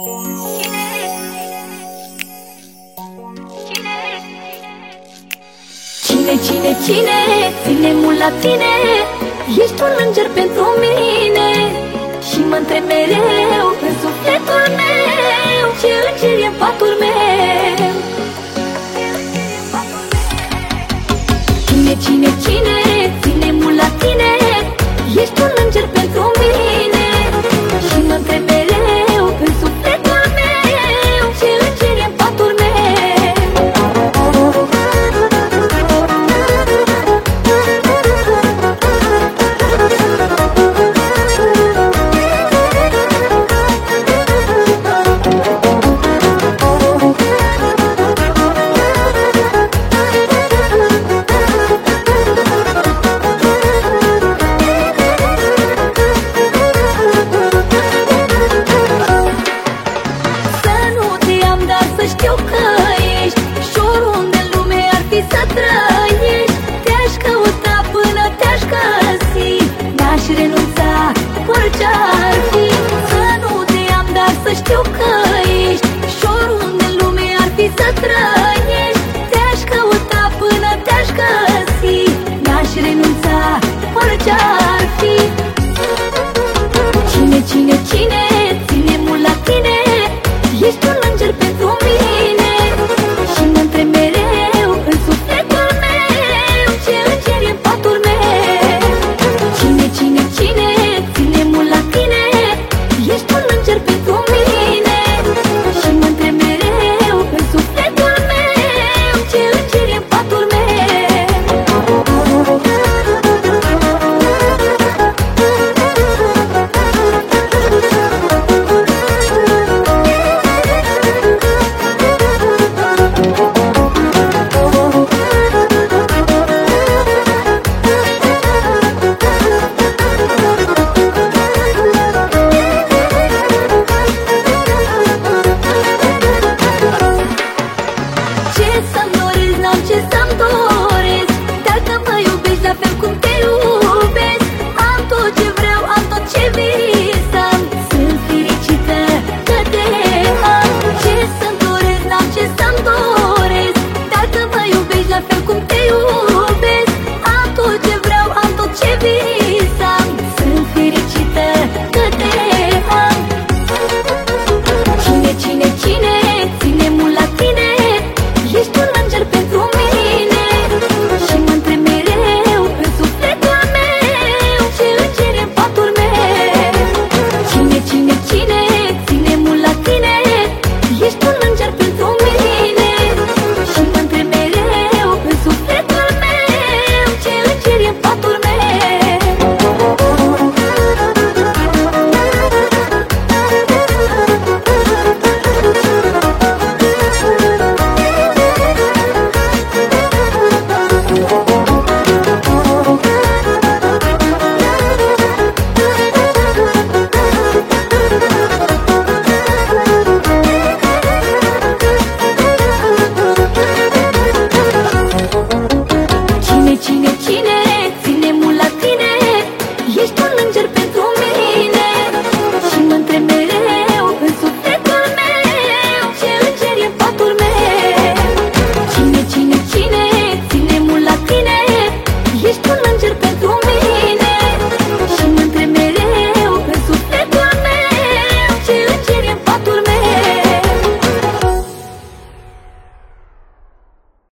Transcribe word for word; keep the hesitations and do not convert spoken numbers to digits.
Cine, cine, cine, ține mult la tine, ești un înger pentru mine. Și mă întreb mereu în sufletul meu, ce înger e în patul meu. Cine, cine, cine, ține mult la tine, ești un înger pentru mine. Și mă întreb mereu în sufletul meu, ce înger e în patul meu. Știu că ești și oriunde în lume ar fi să trăiești. Te-aș căuta până te-aș găsi, n-aș renunța orice ar fi. Să nu te am, dar să știu că